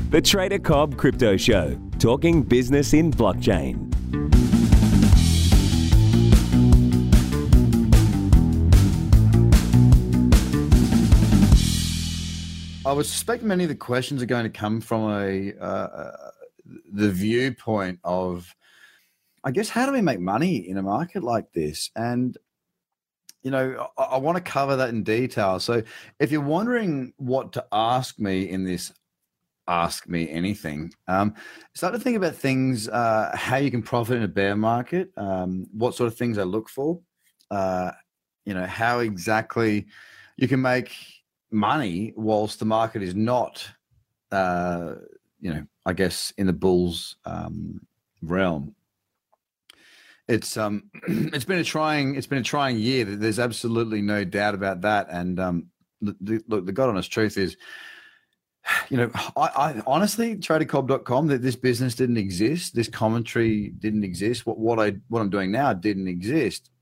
The Trader Cobb Crypto Show, talking business in blockchain. I would suspect many of the questions are going to come from the viewpoint of, I guess, how do we make money in a market like this? And, you know, I want to cover that in detail. So if you're wondering what to ask me in this Ask Me Anything, start to think about things, how you can profit in a bear market, what sort of things I look for, you know, how exactly you can make money whilst the market is not, you know, I guess in the bull's realm. It's been a trying year. There's absolutely no doubt about that. And look, the God honest truth is, you know, I honestly, TraderCobb.com, that this business didn't exist, this commentary didn't exist. What I'm doing now didn't exist.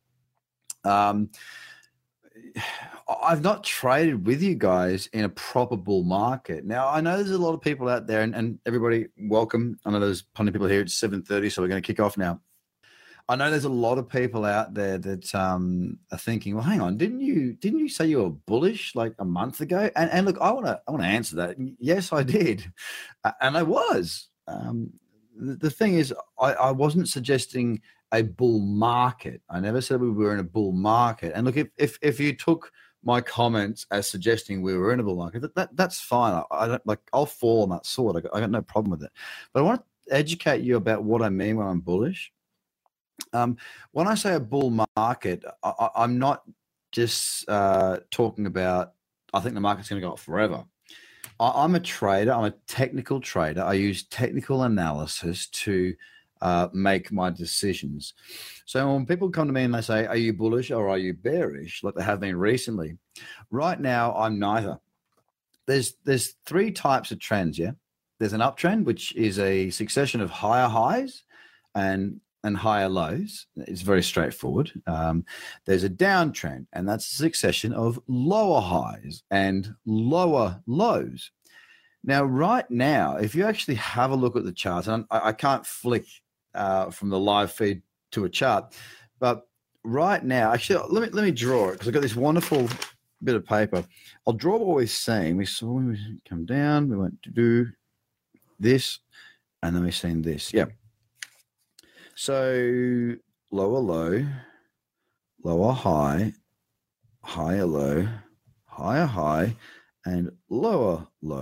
I've not traded with you guys in a proper bull market. Now, I know there's a lot of people out there, and everybody, welcome. I know there's plenty of people here. It's 7:30, so we're going to kick off now. I know there's a lot of people out there that are thinking, well, hang on, didn't you say you were bullish like a month ago? And look, I want to answer that. Yes, I did, and I was. The thing is, I wasn't suggesting a bull market. I never said we were in a bull market. And look, if you took my comments as suggesting we were in a bull market, that's fine. I don't like. I'll fall on that sword. I got no problem with it. But I want to educate you about what I mean when I'm bullish. When I say a bull market, I'm not just talking about, I think the market's going to go up forever. I'm a trader. I'm a technical trader. I use technical analysis to make my decisions. So when people come to me and they say, are you bullish or are you bearish, like they have been recently? Right now, I'm neither. There's three types of trends, yeah? There's an uptrend, which is a succession of higher highs and higher lows. It's very straightforward. There's a downtrend, and that's a succession of lower highs and lower lows. Now, right now, if you actually have a look at the charts, and I can't flick from the live feed to a chart, but right now, actually, let me draw it, because I've got this wonderful bit of paper. I'll draw what we're seeing. We saw when we come down, we went to do this, and then we've seen this. Yeah. So lower low, lower high, higher low, higher high, and lower low.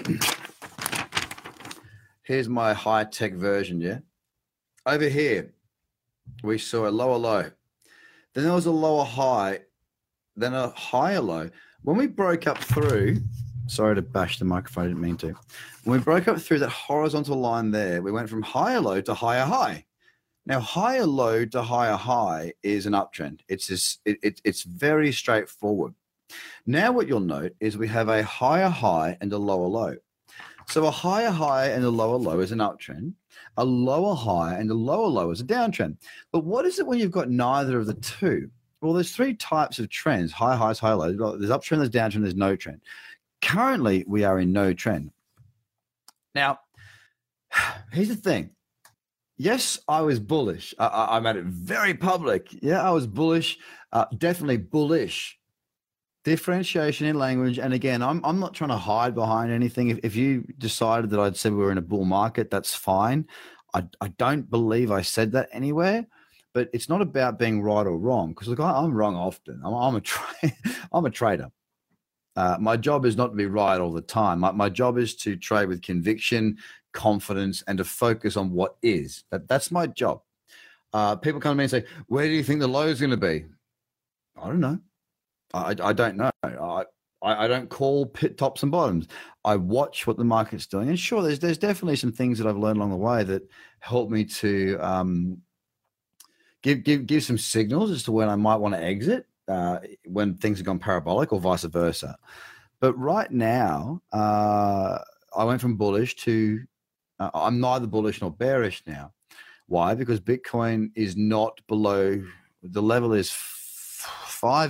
Here's my high-tech version, yeah? Over here, we saw a lower low. Then there was a lower high, then a higher low. When we broke up through, sorry to bash the microphone, I didn't mean to. When we broke up through that horizontal line there, we went from higher low to higher high. Now, higher low to higher high is an uptrend. It's very straightforward. Now, what you'll note is we have a higher high and a lower low. So a higher high and a lower low is an uptrend. A lower high and a lower low is a downtrend. But what is it when you've got neither of the two? Well, there's three types of trends: high highs, high lows. There's uptrend, there's downtrend, there's no trend. Currently, we are in no trend. Now, here's the thing. Yes, I was bullish. I made it very public. Yeah, I was bullish, definitely bullish. Differentiation in language. And again, I'm not trying to hide behind anything. If you decided that I'd said we were in a bull market, that's fine. I don't believe I said that anywhere, but it's not about being right or wrong, because look, I'm wrong often. I'm a trader. My job is not to be right all the time. My job is to trade with conviction, confidence, and to focus on what is. That's my job. People come to me and say, where do you think the low is going to be? I don't know. I don't know. I don't call pit tops and bottoms. I watch what the market's doing. And sure, there's definitely some things that I've learned along the way that help me to give some signals as to when I might want to exit, when things have gone parabolic or vice versa. But right now, I went from bullish to I'm neither bullish nor bearish now. Why? Because Bitcoin is not below, the level is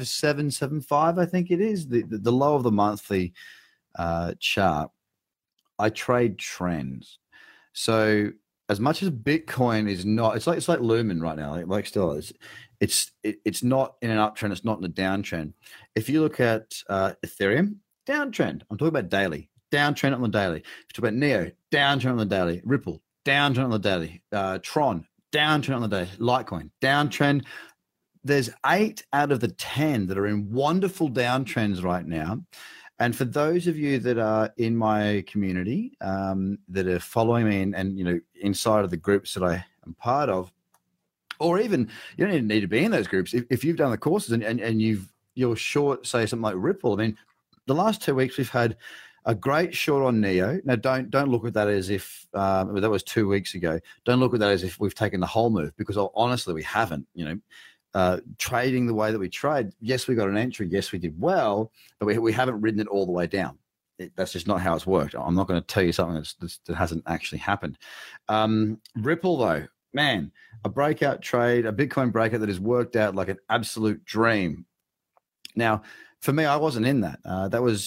5775, I think it is, the low of the monthly chart. I trade trends. So as much as Bitcoin is not, it's like Lumen right now, like still it's not in an uptrend, it's not in a downtrend. If you look at Ethereum, downtrend. I'm talking about daily, downtrend on the daily. If you talk about Neo, downtrend on the daily. Ripple, downtrend on the daily. Tron, downtrend on the day. Litecoin, downtrend. There's 8 out of the 10 that are in wonderful downtrends right now. And for those of you that are in my community, that are following me and inside of the groups that I am part of, or even you don't even need to be in those groups. If you've done the courses and you're short, say something like Ripple. I mean, the last 2 weeks we've had a great short on Neo. Now don't look at that as if that was 2 weeks ago. Don't look at that as if we've taken the whole move, because honestly we haven't. Trading the way that we trade, yes, we got an entry, yes, we did well, but we haven't ridden it all the way down. That's just not how it's worked. I'm not going to tell you something that hasn't actually happened. Ripple, though, man, a breakout trade, a Bitcoin breakout that has worked out like an absolute dream. Now, for me, I wasn't in that. That was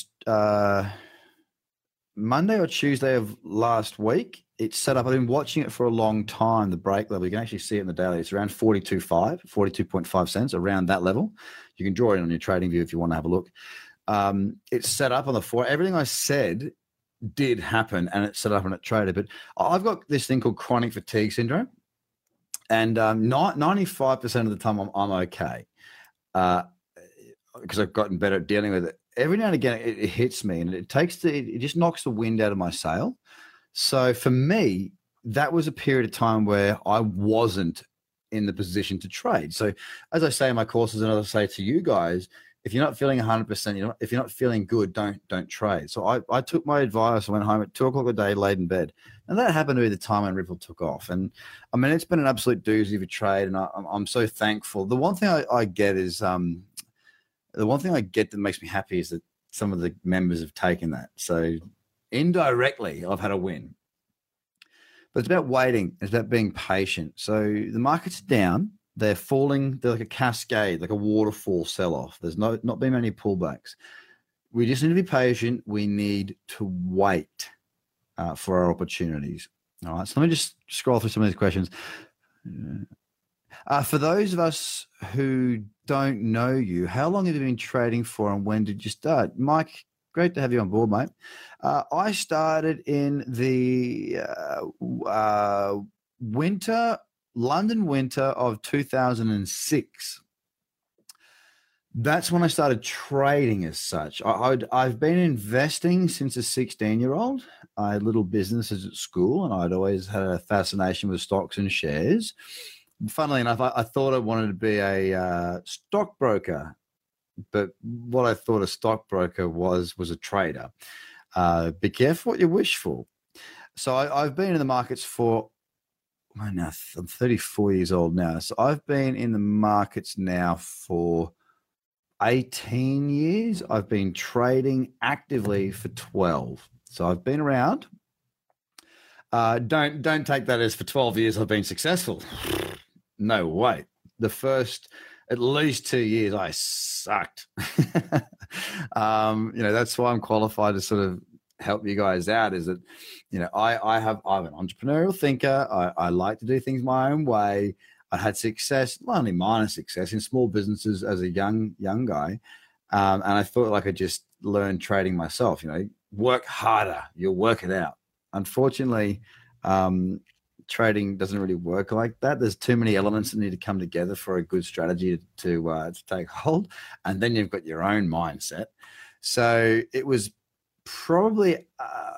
Monday or Tuesday of last week. It's set up. I've been watching it for a long time. The break level, you can actually see it in the daily. It's around 42.5 cents, around that level. You can draw it on your trading view if you want to have a look. It's set up on the floor. Everything I said did happen, and it's set up and it traded. But I've got this thing called chronic fatigue syndrome, and 95% of the time I'm okay because I've gotten better at dealing with it. Every now and again, it hits me, and it just knocks the wind out of my sail. So for me, that was a period of time where I wasn't in the position to trade. So as I say in my courses, and as I say to you guys, if you're not feeling 100%, if you're not feeling good, don't trade. So I took my advice. I went home at 2:00 a day, laid in bed, and that happened to be the time when Ripple took off. And I mean, it's been an absolute doozy of a trade, and I'm so thankful. The one thing I get is the one thing I get that makes me happy is that some of the members have taken that. So indirectly, I've had a win. But it's about waiting. It's about being patient. So the market's down. They're falling. They're like a cascade, like a waterfall sell-off. There's not been many pullbacks. We just need to be patient. We need to wait for our opportunities. All right. So let me just scroll through some of these questions. For those of us who don't know you, how long have you been trading for, and when did you start? Mike, great to have you on board, mate. I started in the London winter of 2006. That's when I started trading as such. I've been investing since a 16-year-old. I had little businesses at school, and I'd always had a fascination with stocks and shares. Funnily enough, I thought I wanted to be a stockbroker, but what I thought a stockbroker was a trader. Be careful what you wish for. So I've been in the markets for, I'm 34 years old now. So I've been in the markets now for 18 years. I've been trading actively for 12. So I've been around. Don't take that as for 12 years I've been successful. No way. The first at least 2 years I sucked. That's why I'm qualified to sort of help you guys out, is that, I'm an entrepreneurial thinker. I like to do things my own way. I had success, not only minor success, in small businesses as a young guy. And I thought I could just learn trading myself, work harder, you'll work it out. Unfortunately, trading doesn't really work like that. There's too many elements that need to come together for a good strategy to take hold. And then you've got your own mindset. So it was probably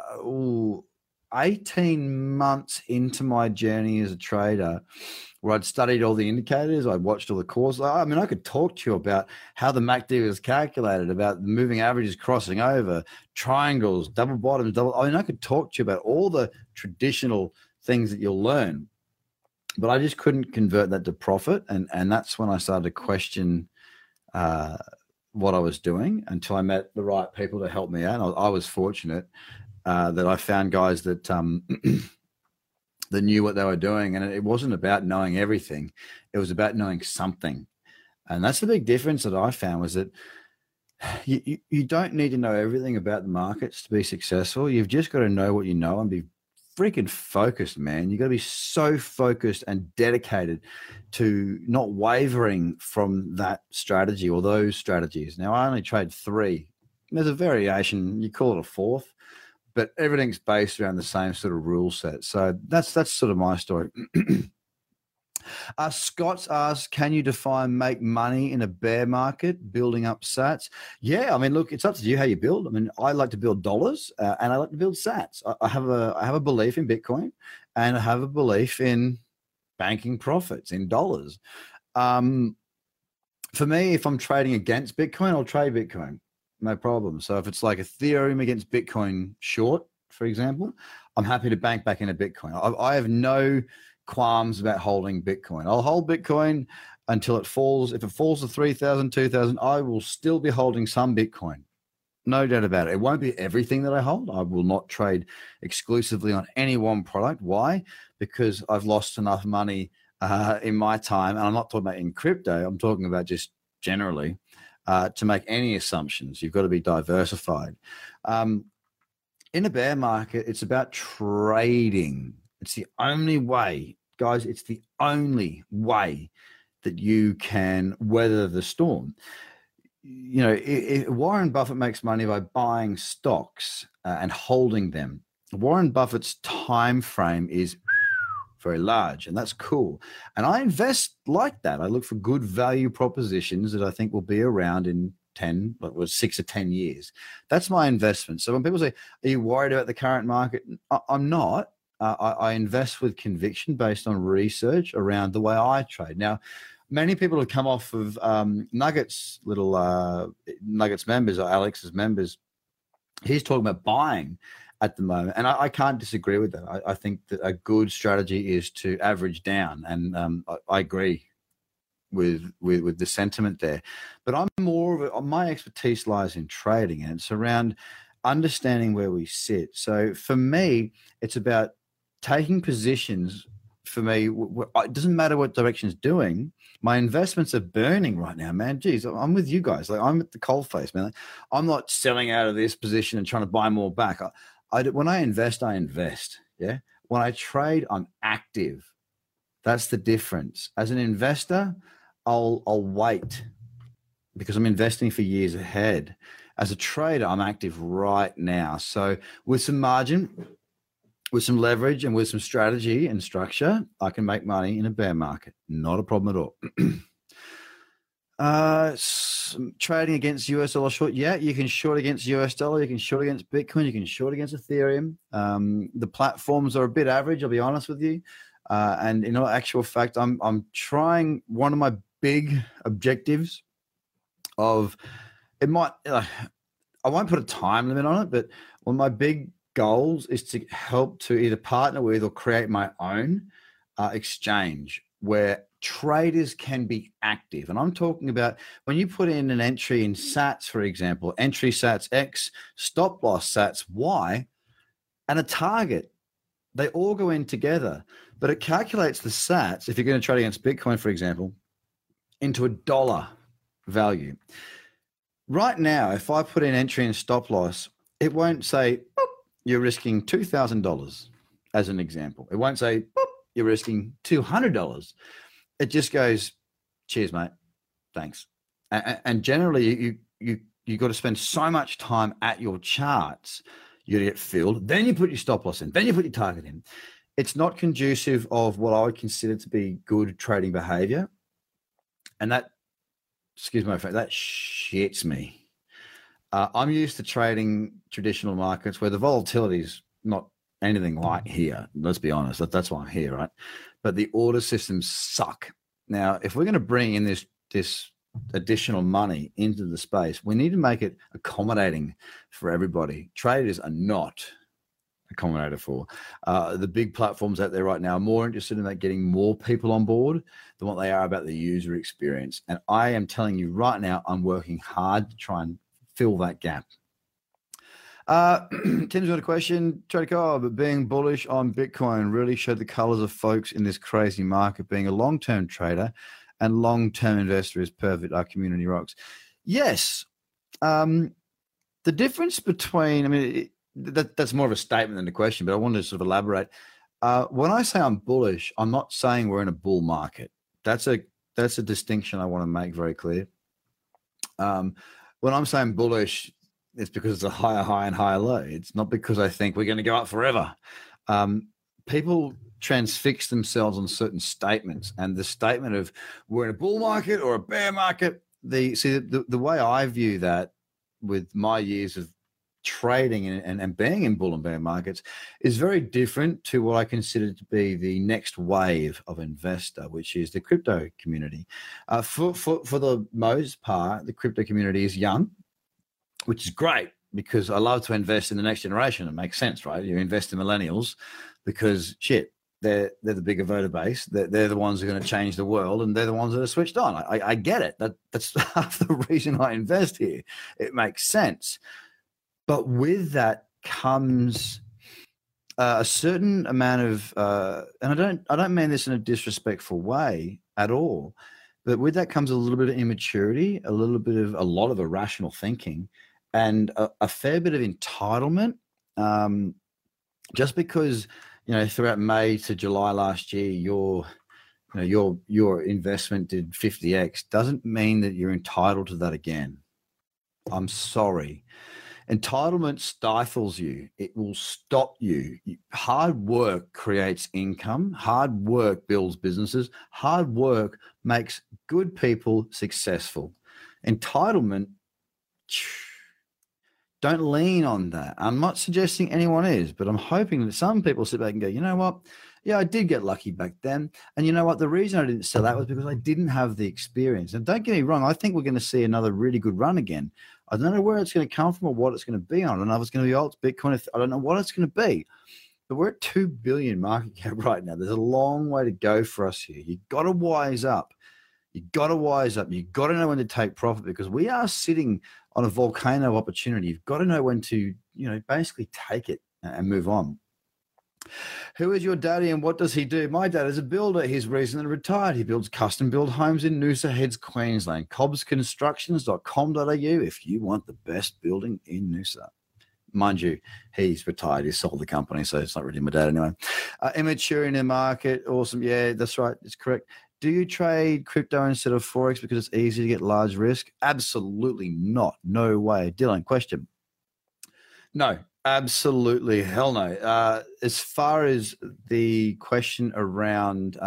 18 months into my journey as a trader where I'd studied all the indicators. I'd watched all the courses. I mean, I could talk to you about how the MACD was calculated, about moving averages crossing over, triangles, double bottoms, I could talk to you about all the traditional things that you'll learn, but I just couldn't convert that to profit. And that's when I started to question what I was doing, until I met the right people to help me out. I was fortunate that I found guys that that knew what they were doing. And it wasn't about knowing everything. It was about knowing something. And that's the big difference that I found, was that You don't need to know everything about the markets to be successful. You've just got to know what you know and be freaking focused, man. You got to be so focused and dedicated to not wavering from that strategy or those strategies. Now, I only trade 3. There's a variation. You call it a 4th, but everything's based around the same sort of rule set. So that's sort of my story. Scott's asked, can you define make money in a bear market, building up sats? Yeah, I mean, look, it's up to you how you build. I mean, I like to build dollars and I like to build sats. I have a belief in Bitcoin and I have a belief in banking profits in dollars. For me, if I'm trading against Bitcoin, I'll trade Bitcoin, no problem. So if it's like Ethereum against Bitcoin short, for example, I'm happy to bank back into Bitcoin. I have no qualms about holding Bitcoin. I'll hold Bitcoin until it falls. If it falls to 3,000, 2,000, I will still be holding some Bitcoin. No doubt about it. It won't be everything that I hold. I will not trade exclusively on any one product. Why? Because I've lost enough money in my time, and I'm not talking about in crypto. I'm talking about just generally to make any assumptions. You've got to be diversified. In a bear market, it's about trading. It's the only way, guys, it's the only way that you can weather the storm. You know, Warren Buffett makes money by buying stocks and holding them. Warren Buffett's time frame is very large, and that's cool. And I invest like that. I look for good value propositions that I think will be around in 6 or 10 years. That's my investment. So when people say, are you worried about the current market? I'm not. I invest with conviction based on research around the way I trade. Now, many people have come off of Nuggets members or Alex's members. He's talking about buying at the moment, and I can't disagree with that. I think that a good strategy is to average down, and I agree with the sentiment there. But I'm more of my expertise lies in trading, and it's around understanding where we sit. So for me, it's about taking positions. For me, it doesn't matter what direction it's doing. My investments are burning right now, man. Geez, I'm with you guys. Like, I'm at the coalface, man. Like, I'm not selling out of this position and trying to buy more back. When I invest, I invest. Yeah. When I trade, I'm active. That's the difference. As an investor, I'll wait because I'm investing for years ahead. As a trader, I'm active right now. So with some margin, with some leverage, and with some strategy and structure, I can make money in a bear market. Not a problem at all. Trading against US dollar short. Yeah, you can short against US dollar. You can short against Bitcoin. You can short against Ethereum. The platforms are a bit average, I'll be honest with you. And in actual fact, I'm trying one of my big objectives of it might, I won't put a time limit on it, but one of my big goals is to help to either partner with or create my own exchange where traders can be active. And I'm talking about when you put in an entry in sats, for example, entry sats X, stop loss sats Y, and a target, they all go in together, but it calculates the sats, if you're going to trade against Bitcoin, for example, into a dollar value. Right now, if I put in entry and stop loss, it won't say, you're risking $2,000 as an example. It won't say, you're risking $200. It just goes, cheers, mate. Thanks. And generally, you got to spend so much time at your charts. You get filled. Then you put your stop loss in. Then you put your target in. It's not conducive of what I would consider to be good trading behavior. And that, excuse my friend, that shits me. I'm used to trading traditional markets where the volatility is not anything like here. Let's be honest. That's why I'm here, right? But the order systems suck. Now, if we're going to bring in this additional money into the space, we need to make it accommodating for everybody. Traders are not accommodated for. The big platforms out there right now are more interested in that getting more people on board than what they are about the user experience. And I am telling you right now, I'm working hard to try and fill that gap. Tim's got a question. Trader Cobb, being bullish on Bitcoin really showed the colors of folks in this crazy market. Being a long-term trader and long-term investor is perfect. Our community rocks. Yes, The difference between, I mean, that's more of a statement than a question, but I wanted to sort of elaborate. When I say I'm bullish, I'm not saying we're in a bull market. That's a distinction I want to make very clear. When I'm saying bullish, it's because it's a higher high and higher low. It's not because I think we're going to go up forever. People transfix themselves on certain statements, and the statement of we're in a bull market or a bear market. The way I view that, with my years of trading and being in bull and bear markets, is very different to what I consider to be the next wave of investor, which is the crypto community. For the most part, the crypto community is young, which is great because I love to invest in the next generation. It makes sense, right? You invest in millennials because they're the bigger voter base. They're the ones who are going to change the world, and they're the ones that are switched on. I get it. That's half the reason I invest here. It makes sense. But with that comes a certain amount of, and I don't mean this in a disrespectful way at all, but with that comes a little bit of immaturity, a lot of irrational thinking, and a fair bit of entitlement. Just because, throughout May to July last year, your investment did 50x doesn't mean that you're entitled to that again. I'm sorry. Entitlement stifles you. It will stop you. Hard work creates income. Hard work builds businesses. Hard work makes good people successful. Entitlement, don't lean on that. I'm not suggesting anyone is, but I'm hoping that some people sit back and go, you know what? Yeah, I did get lucky back then. And you know what? The reason I didn't sell out was because I didn't have the experience. And don't get me wrong, I think we're going to see another really good run again. I don't know where it's going to come from or what it's going to be on. I don't know if it's going to be alt Bitcoin. I don't know what it's going to be. But we're at 2 billion market cap right now. There's a long way to go for us here. You've got to wise up. You've got to wise up. You've got to know when to take profit, because we are sitting on a volcano of opportunity. You've got to know when to, basically take it and move on. Who is your daddy and what does he do? My dad is a builder. He's recently retired. He builds custom-built homes in Noosa Heads, Queensland. cobbsconstructions.com.au if you want the best building in Noosa. Mind you, he's retired. He sold the company, so it's not really my dad anyway. Immature in the market. Awesome. Yeah, that's right. It's correct. Do you trade crypto instead of Forex because it's easy to get large risk? Absolutely not. No way. Dylan, question. No, absolutely. Hell no. As far as the question around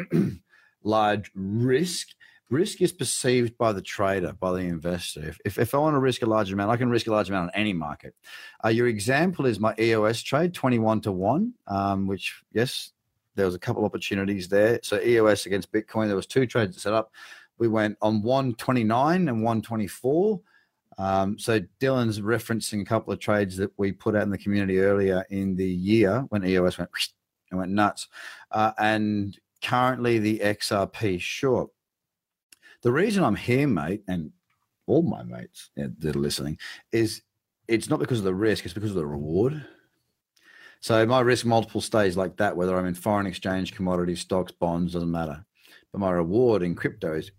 large risk is perceived by the trader, by the investor. If I want to risk a large amount, I can risk a large amount on any market. Your example is my EOS trade, 21-1, which, yes, there was a couple opportunities there. So EOS against Bitcoin, there was 2 trades set up. We went on 129 and 124. So Dylan's referencing a couple of trades that we put out in the community earlier in the year when EOS went nuts. And currently the XRP short. The reason I'm here, mate, and all my mates that are listening, is it's not because of the risk, it's because of the reward. So my risk multiple stays like that, whether I'm in foreign exchange, commodities, stocks, bonds, doesn't matter. But my reward in crypto is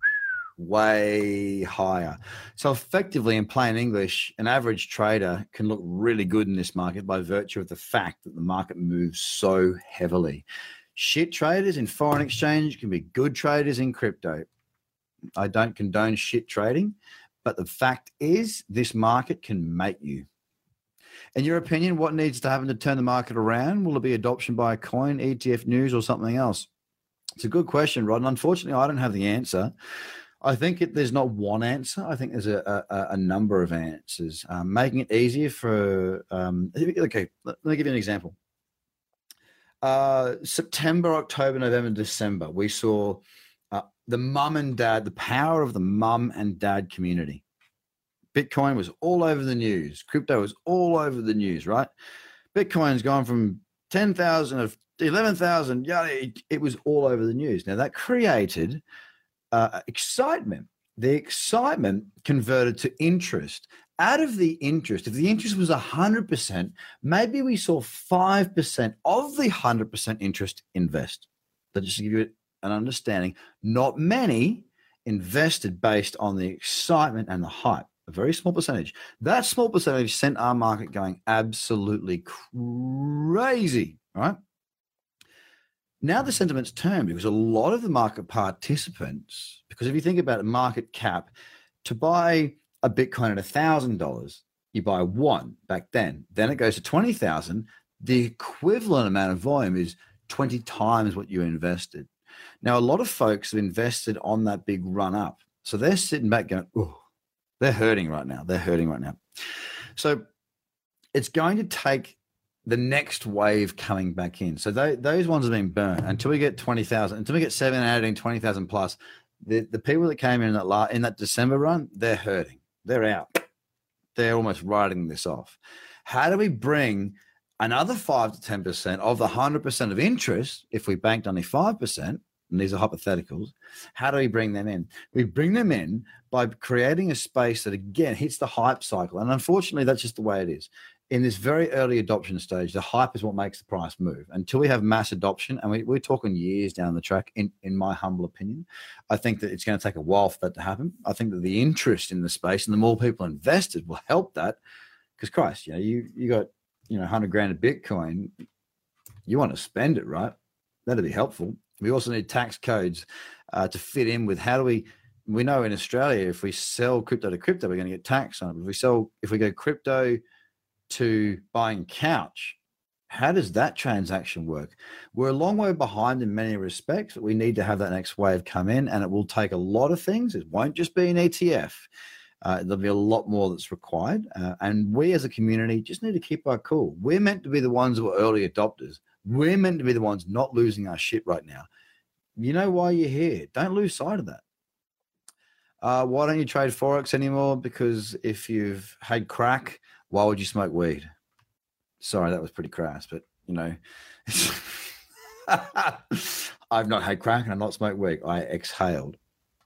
way higher. So effectively, in plain English, an average trader can look really good in this market by virtue of the fact that the market moves so heavily. Shit traders in foreign exchange can be good traders in crypto. I don't condone shit trading, but the fact is this market can make you. In your opinion, what needs to happen to turn the market around? Will it be adoption by a coin, ETF news, or something else? It's a good question, Rod, and unfortunately, I don't have the answer. I think there's not one answer. I think there's a number of answers. Making it easier for okay, let me give you an example. September, October, November, December, we saw the mum and dad, the power of the mum and dad community. Bitcoin was all over the news. Crypto was all over the news, right? Bitcoin's gone from 10,000 of 11,000. Yeah, it was all over the news. Now that created excitement. The excitement converted to interest. Out of the interest, if the interest was 100%, maybe we saw 5% of the 100% interest invest. So just to give you an understanding, not many invested based on the excitement and the hype. a very small percentage. That small percentage sent our market going absolutely crazy, right? Now the sentiment's turned because a lot of the market participants, because if you think about a market cap, to buy a Bitcoin at $1,000, you buy one back then it goes to 20,000. The equivalent amount of volume is 20 times what you invested. Now, a lot of folks have invested on that big run up. So they're sitting back going, oh, they're hurting right now. So it's going to take the next wave coming back in. So those ones have been burnt until we get 20,000, until we get 7, 18, 20,000 plus. The people that came in that December run, they're hurting. They're out. They're almost writing this off. How do we bring another 5 to 10% of the 100% of interest, if we banked only 5%, and these are hypotheticals, how do we bring them in? We bring them in by creating a space that, again, hits the hype cycle. And unfortunately, that's just the way it is. In this very early adoption stage, the hype is what makes the price move. Until we have mass adoption, and we're talking years down the track, in my humble opinion, I think that it's going to take a while for that to happen. I think that the interest in the space and the more people invested will help that. Because Christ, you got 100 grand of Bitcoin, you want to spend it, right? That'd be helpful. We also need tax codes to fit in with how do we know in Australia, if we sell crypto to crypto, we're going to get taxed on it. If we go crypto to buying couch, how does that transaction work? We're a long way behind in many respects, but we need to have that next wave come in, and it will take a lot of things. It won't just be an ETF. There'll be a lot more that's required. And we as a community just need to keep our cool. We're meant to be the ones who are early adopters. We're meant to be the ones not losing our shit right now. You know why you're here. Don't lose sight of that. Why don't you trade Forex anymore? Because if you've had crack, why would you smoke weed? Sorry, that was pretty crass, but I've not had crack and I've not smoked weed. I exhaled.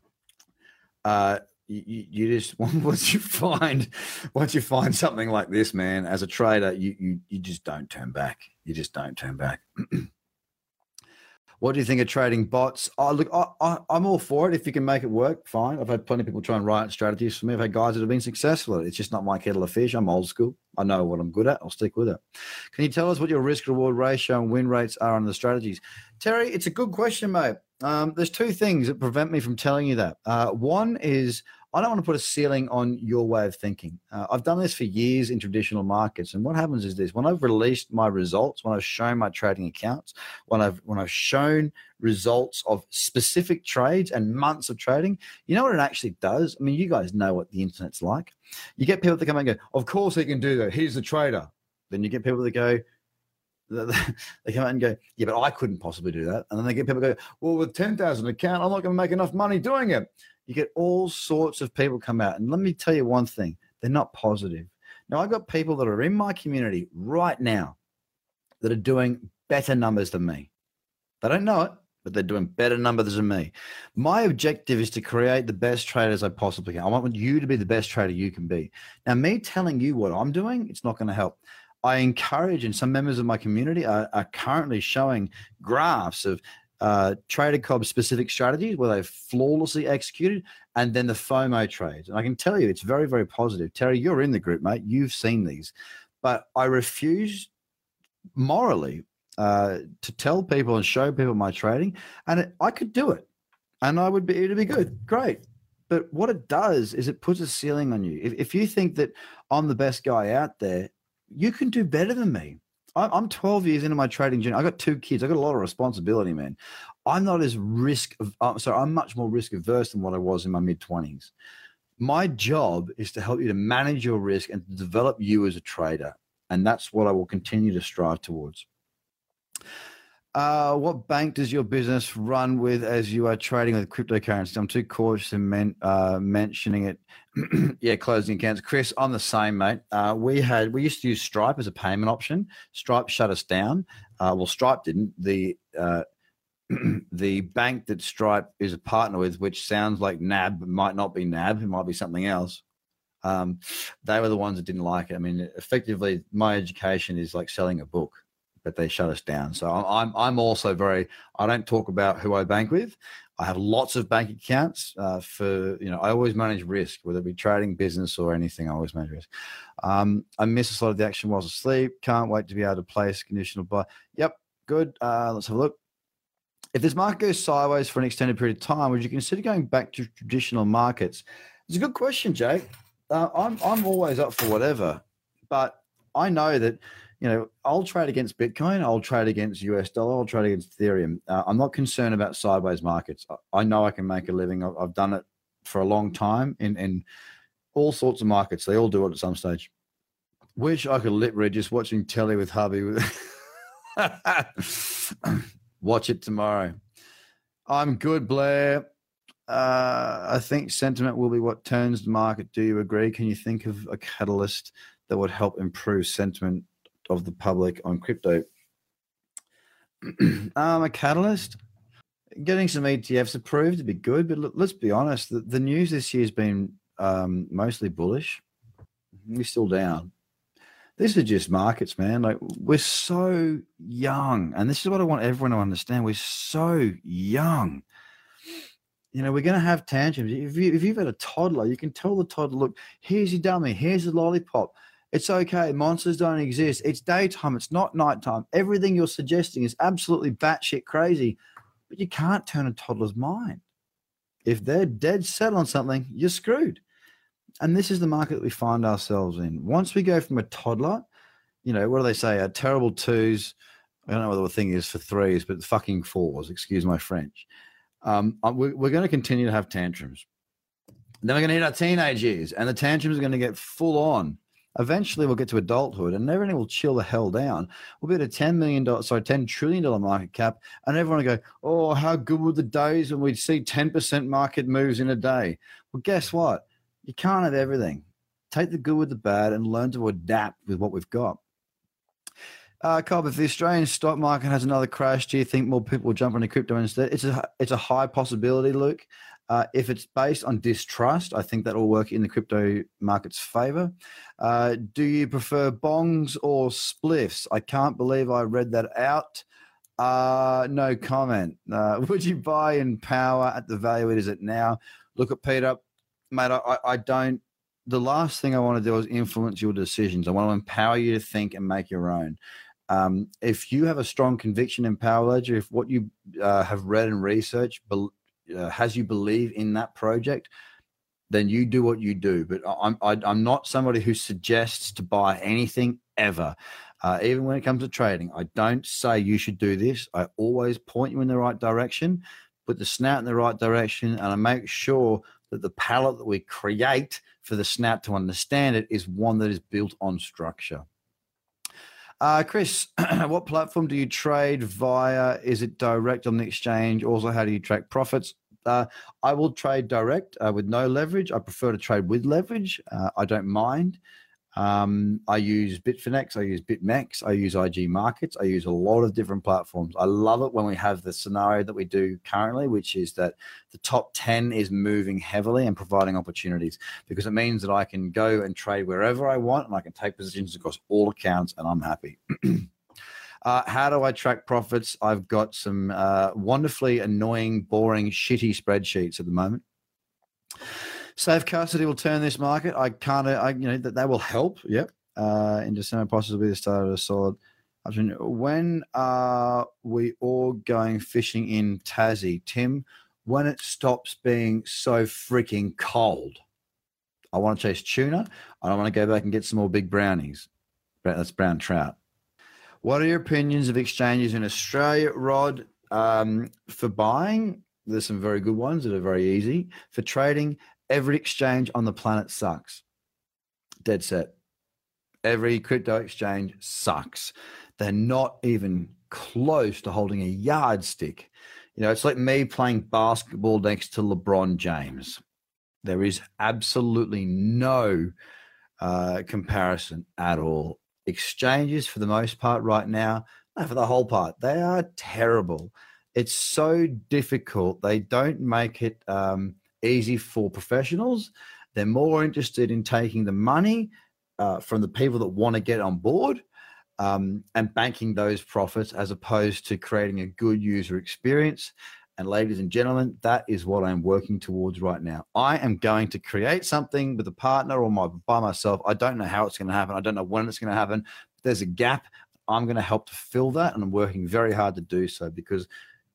You just once you find something like this, man, as a trader, you just don't turn back. You just don't turn back. What do you think of trading bots? Oh, look, I'm all for it. If you can make it work, fine. I've had plenty of people try and write strategies for me. I've had guys that have been successful at it. It's just not my kettle of fish. I'm old school. I know what I'm good at. I'll stick with it. Can you tell us what your risk-reward ratio and win rates are on the strategies? Terry, it's a good question, mate. There's two things that prevent me from telling you that. One is I don't want to put a ceiling on your way of thinking. I've done this for years in traditional markets, and what happens is this: when I've released my results, when I've shown my trading accounts, when I've shown results of specific trades and months of trading, you know what it actually does? I mean, you guys know what the internet's like. You get people that come and go, "Of course he can do that. He's the trader." Then you get people that go, they come out and go, "Yeah, but I couldn't possibly do that." And then they get people go, "Well, with 10,000 account, I'm not going to make enough money doing it." You get all sorts of people come out. And let me tell you one thing, they're not positive. Now, I've got people that are in my community right now that are doing better numbers than me. They don't know it, but they're doing better numbers than me. My objective is to create the best traders I possibly can. I want you to be the best trader you can be. Now, me telling you what I'm doing, it's not going to help. I encourage, and some members of my community are currently showing graphs of Trader Cobb specific strategies where they've flawlessly executed, and then the FOMO trades. And I can tell you it's very, very positive. Terry, you're in the group, mate. You've seen these. But I refuse morally to tell people and show people my trading, and I could do it. And it'd be good. Great. But what it does is it puts a ceiling on you. If you think that I'm the best guy out there, you can do better than me. I'm 12 years into my trading journey. I got 2 kids. I got a lot of responsibility, man. I'm not as I'm much more risk averse than what I was in my mid-20s. My job is to help you to manage your risk and to develop you as a trader. And that's what I will continue to strive towards. What bank does your business run with as you are trading with cryptocurrency? I'm too cautious in mentioning it. Yeah, closing accounts. Chris, I'm the same, mate. We used to use Stripe as a payment option. Stripe shut us down. Well, Stripe didn't. The bank that Stripe is a partner with, which sounds like NAB, but might not be NAB. It might be something else. They were the ones that didn't like it. I mean, effectively, my education is like selling a book, but they shut us down. So I'm also I don't talk about who I bank with. I have lots of bank accounts for, I always manage risk, whether it be trading, business, or anything. I always manage risk. I miss a lot of the action while asleep. Can't wait to be able to place conditional buy. Yep, good. Let's have a look. If this market goes sideways for an extended period of time, would you consider going back to traditional markets? It's a good question, Jake. I'm always up for whatever, but I know that, I'll trade against Bitcoin, I'll trade against US dollar, I'll trade against Ethereum. I'm not concerned about sideways markets. I know I can make a living. I've done it for a long time in all sorts of markets. They all do it at some stage. Wish I could lip read just watching telly with hubby. Watch it tomorrow. I'm good, Blair. I think sentiment will be what turns the market. Do you agree? Can you think of a catalyst that would help improve sentiment of the public on crypto? A catalyst? Getting some ETFs approved would be good, but let's be honest. The news this year has been mostly bullish. We're still down. This is just markets, man. Like, we're so young, and this is what I want everyone to understand. We're so young. We're going to have tantrums. If you've had a toddler, you can tell the toddler, look, here's your dummy, here's a lollipop. It's okay. Monsters don't exist. It's daytime. It's not nighttime. Everything you're suggesting is absolutely batshit crazy, but you can't turn a toddler's mind. If they're dead set on something, you're screwed. And this is the market that we find ourselves in. Once we go from a toddler, what do they say? Terrible twos. I don't know what the thing is for threes, but fucking fours. Excuse my French. We're going to continue to have tantrums. Then we're going to hit our teenage years, and the tantrums are going to get full on. Eventually, we'll get to adulthood, and everything will chill the hell down. We'll be at a $10 trillion market cap, and everyone will go, "Oh, how good were the days when we'd see 10% market moves in a day?" Well, guess what? You can't have everything. Take the good with the bad and learn to adapt with what we've got. Cobb, if the Australian stock market has another crash, do you think more people will jump into crypto instead? It's a high possibility, Luke. If it's based on distrust, I think that will work in the crypto market's favor. Do you prefer bongs or spliffs? I can't believe I read that out. No comment. Would you buy in power at the value it is at now? Look at Peter. Mate, I don't. The last thing I want to do is influence your decisions. I want to empower you to think and make your own. If you have a strong conviction in Power Ledger, if what you have read and researched has you believe in that project, then you do what you do. But I'm not somebody who suggests to buy anything ever. Even when it comes to trading, I don't say you should do this. I always point you in the right direction, put the snout in the right direction, and I make sure that the palette that we create for the snout to understand it is one that is built on structure. Chris, what platform do you trade via? Is it direct on the exchange? Also, how do you track profits? I will trade direct with no leverage. I prefer to trade with leverage. I don't mind. I use Bitfinex. I use BitMEX. I use IG Markets. I use a lot of different platforms. I love it when we have the scenario that we do currently, which is that the top 10 is moving heavily and providing opportunities, because it means that I can go and trade wherever I want, and I can take positions across all accounts, and I'm happy. How do I track profits? I've got some wonderfully annoying, boring, shitty spreadsheets at the moment. Safe custody will turn this market. That they will help. Yep. In December, possibly the start of a solid. When are we all going fishing in Tassie, Tim? When it stops being so freaking cold. I want to chase tuna. I want to go back and get some more big brownies. That's brown trout. What are your opinions of exchanges in Australia, Rod? For buying, there's some very good ones that are very easy. For trading, every exchange on the planet sucks. Dead set. Every crypto exchange sucks. They're not even close to holding a yardstick. It's like me playing basketball next to LeBron James. There is absolutely no comparison at all. Exchanges, for the most part right now, for the whole part, they are terrible. It's so difficult. They don't make it easy for professionals. They're more interested in taking the money from the people that want to get on board and banking those profits, as opposed to creating a good user experience And ladies and gentlemen, that is what I'm working towards right now. I am going to create something with a partner or by myself. I don't know how it's going to happen. I don't know when it's going to happen. There's a gap. I'm going to help to fill that, and I'm working very hard to do so because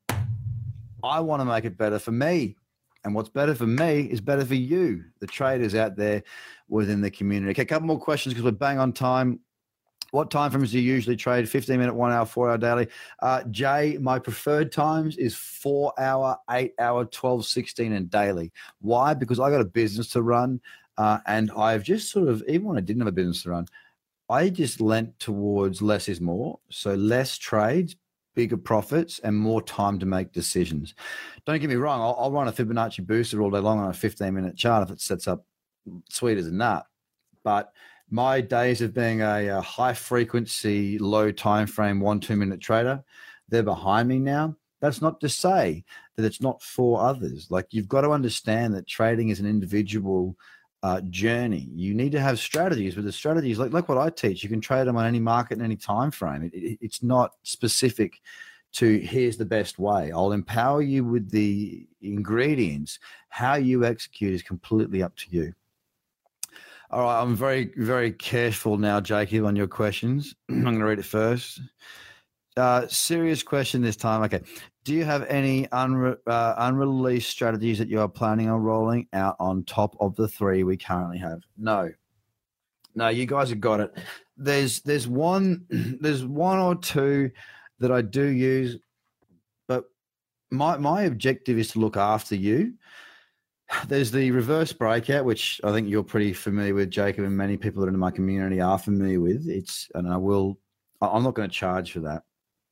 I want to make it better for me. And what's better for me is better for you, the traders out there within the community. Okay, a couple more questions because we're bang on time. What time frames do you usually trade? 15-minute, 1 hour, 4 hour daily? Jay, my preferred times is 4 hour, 8 hour, 12, 16 and daily. Why? Because I got a business to run and I've just sort of, even when I didn't have a business to run, I just lent towards less is more. So less trades, bigger profits and more time to make decisions. Don't get me wrong. I'll run a Fibonacci booster all day long on a 15-minute chart if it sets up sweet as a nut. But my days of being a high frequency, low time frame, 1-2 minute trader, they're behind me now. That's not to say that it's not for others. Like, you've got to understand that trading is an individual journey. You need to have strategies, but the strategies, like what I teach, you can trade them on any market and any time frame. It's not specific to here's the best way. I'll empower you with the ingredients. How you execute is completely up to you. All right, I'm very, very careful now, Jacob, on your questions. I'm going to read it first. Serious question this time. Okay. Do you have any unreleased strategies that you are planning on rolling out on top of the 3 we currently have? No, you guys have got it. There's one or two that I do use, but my objective is to look after you. There's the reverse breakout, which I think you're pretty familiar with, Jacob, and many people that are in my community are familiar with. I'm not going to charge for that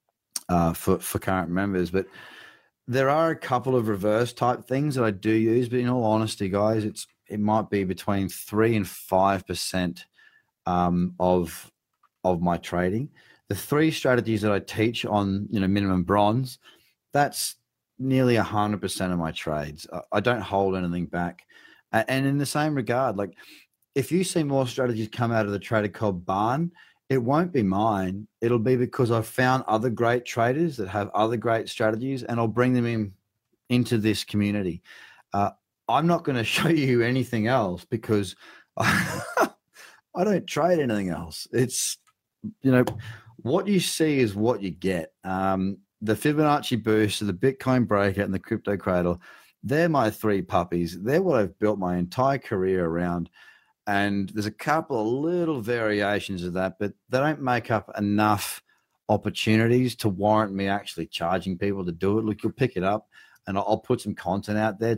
for current members, but there are a couple of reverse type things that I do use. But in all honesty, guys, it might be between 3 and 5% of my trading. The 3 strategies that I teach on, minimum bronze, that's nearly 100% of my trades. I don't hold anything back. And in the same regard, like, if you see more strategies come out of the Trader Cobb barn, it won't be mine. It'll be because I've found other great traders that have other great strategies, and I'll bring them into this community. I'm not going to show you anything else because I don't trade anything else. It's, what you see is what you get. The Fibonacci booster, the Bitcoin breakout, and the crypto cradle, they're my 3 puppies. They're what I've built my entire career around. And there's a couple of little variations of that, but they don't make up enough opportunities to warrant me actually charging people to do it. Look, you'll pick it up and I'll put some content out there